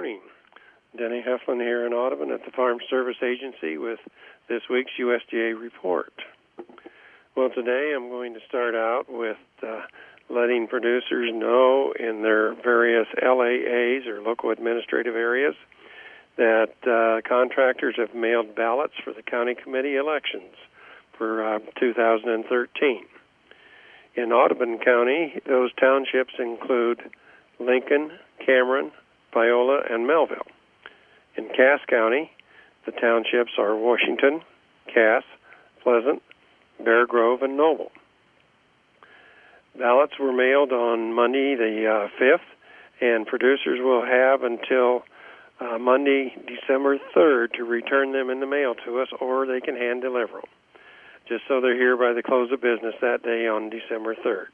morning. Denny Heflin here in Audubon at the Farm Service Agency with this week's USDA report. Well, today I'm going to start out with letting producers know in their various LAAs or local administrative areas that contractors have mailed ballots for the county committee elections for 2013. In Audubon County, those townships include Lincoln, Cameron, Viola, and Melville. In Cass County, the townships are Washington, Cass, Pleasant, Bear Grove, and Noble. Ballots were mailed on Monday the 5th, and producers will have until Monday, December 3rd to return them in the mail to us, or they can hand deliver them, just so they're here by the close of business that day on December 3rd.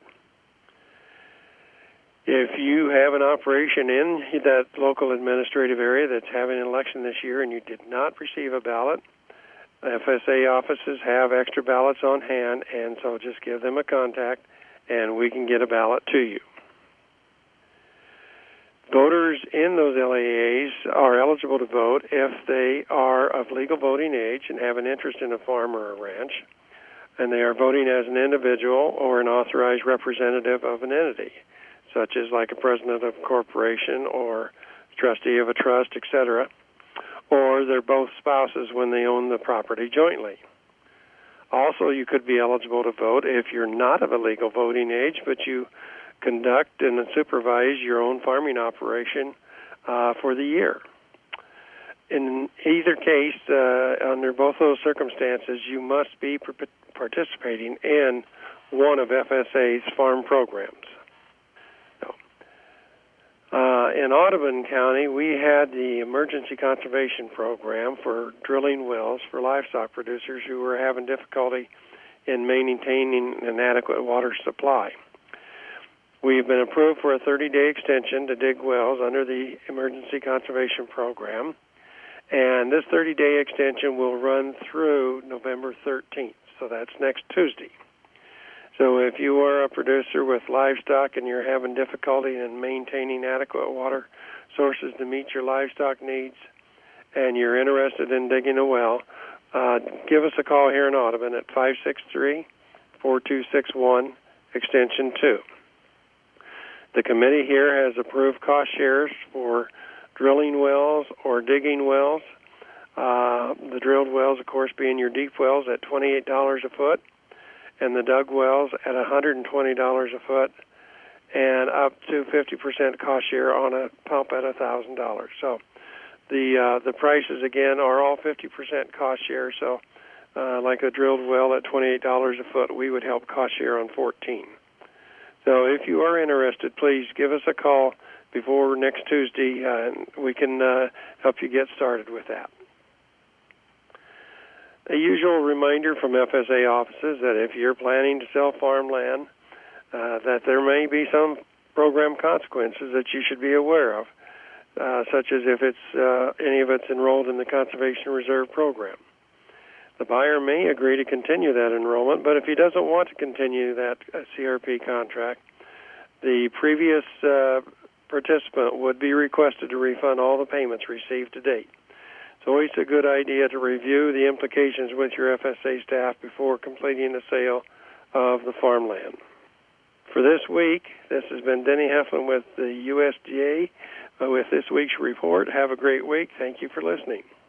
If you have an operation in that local administrative area that's having an election this year and you did not receive a ballot, FSA offices have extra ballots on hand, and so just give them a contact and we can get a ballot to you. Voters in those LAAs are eligible to vote if they are of legal voting age and have an interest in a farm or a ranch, and they are voting as an individual or an authorized representative of an entity, such as like a president of a corporation or trustee of a trust, etc., or they're both spouses when they own the property jointly. Also, you could be eligible to vote if you're not of a legal voting age, but you conduct and supervise your own farming operation for the year. In either case, under both those circumstances, you must be participating in one of FSA's farm programs. In Audubon County, we had the Emergency Conservation Program for drilling wells for livestock producers who were having difficulty in maintaining an adequate water supply. We've been approved for a 30-day extension to dig wells under the Emergency Conservation Program, and this 30-day extension will run through November 13th, so that's next Tuesday. So if you are a producer with livestock and you're having difficulty in maintaining adequate water sources to meet your livestock needs and you're interested in digging a well, give us a call here in Audubon at 563-4261, extension 2. The committee here has approved cost shares for drilling wells or digging wells. The drilled wells, of course, being your deep wells at $28 a foot, and the dug wells at $120 a foot, and up to 50% cost share on a pump at $1,000. So the prices, again, are all 50% cost share. So like a drilled well at $28 a foot, we would help cost share on 14. So if you are interested, please give us a call before next Tuesday, and we can help you get started with that. A usual reminder from FSA offices that if you're planning to sell farmland, that there may be some program consequences that you should be aware of, such as if any of it's enrolled in the Conservation Reserve Program. The buyer may agree to continue that enrollment, but if he doesn't want to continue that CRP contract, the previous participant would be requested to refund all the payments received to date. It's always a good idea to review the implications with your FSA staff before completing the sale of the farmland. For this week, this has been Denny Heflin with the USDA with this week's report. Have a great week. Thank you for listening.